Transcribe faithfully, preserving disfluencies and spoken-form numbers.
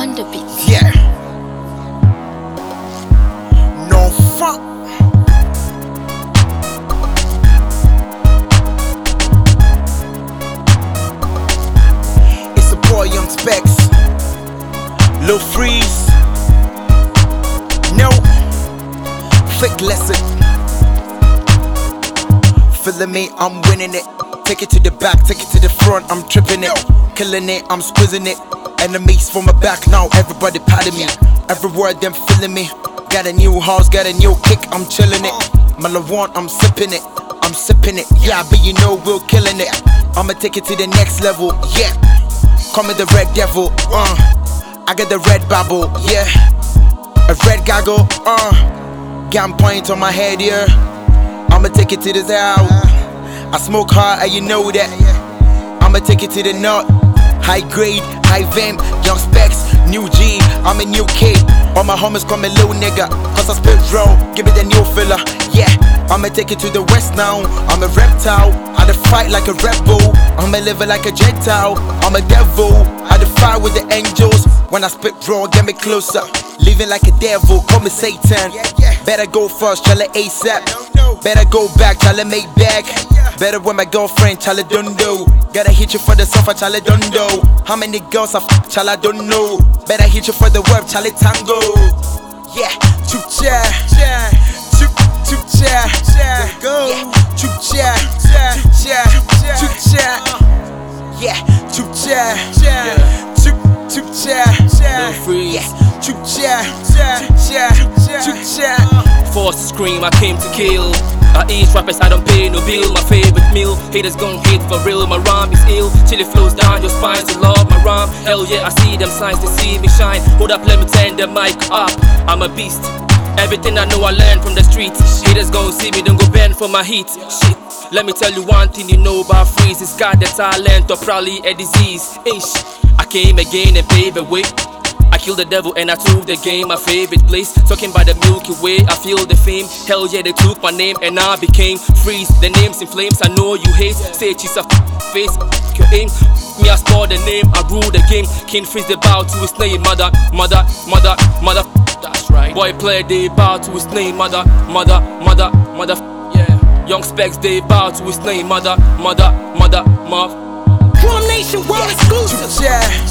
on the beat. Yeah. No fun. It's a boy, Young Specs. Lil Freeze. No fake lesson. Feeling me, I'm winning it. Take it to the back, take it to the front, I'm tripping it. Killing it, I'm squeezing it. Enemies from my back now, everybody patting me. Every word them feeling me. Got a new house, got a new kick, I'm chilling it. Malawan, I'm sipping it, I'm sipping it. Yeah, but you know we're killing it. I'ma take it to the next level, yeah. Call me the red devil, uh. I got the red bubble, yeah. A red goggle, uh. Gun point on my head, yeah. I'ma take it to the south. I smoke hard, and you know that. I'ma take it to the north. High grade, high vamp, Young Specs, new G, I'm a new kid. All my homies call me little nigga, cause I spit raw, give me the new filler, yeah. I'ma take it to the west now, I'm a reptile. I da fight like a rebel, I'ma live like a Gentile. I'm a devil, I da fight with the angels. When I spit raw, get me closer. Living like a devil, call me Satan. Better go first, tell it ASAP. Better go back, tell it make back. Better with my girlfriend, Charlie don't know. Gotta hit you for the sofa, Charlie don't know. How many girls I f, Charlie don't know. Better hit you for the web, Charlie tango. Yeah, choop cha, choop choop cha, go. Choop cha, choop cha, choop cha. Yeah, choop cha, choop choop cha, yeah, choop cha, choop cha. Forced to scream, I came to kill. I eat rappers, I don't pay no bill. My favorite meal, haters gon' hate for real. My rhyme is ill, chili flows down your spine. So love my rhyme, hell yeah, I see them signs, they see me shine. Hold up, let me turn the mic up. I'm a beast, everything I know I learned from the streets. Haters gon' see me, don't go bend for my heat. Shit, let me tell you one thing you know about Freeze. It's got the talent or probably a disease. Ish, I came again and paved the way. I killed the devil and I took the game, my favorite place. Talking about the Milky Way, I feel the fame. Hell yeah, they took my name and I became Freeze. The name's in flames, I know you hate. Say she's a face, your aim. Me, I score the name, I rule the game. King Freeze, they bow to his name. Mother, mother, mother, mother. That's right. Boy play, they bow to his name. Mother, mother, mother, mother. Yeah. Young Specs, they bow to his name. Mother, mother, mother, mother. Drum Nation World Exclusive.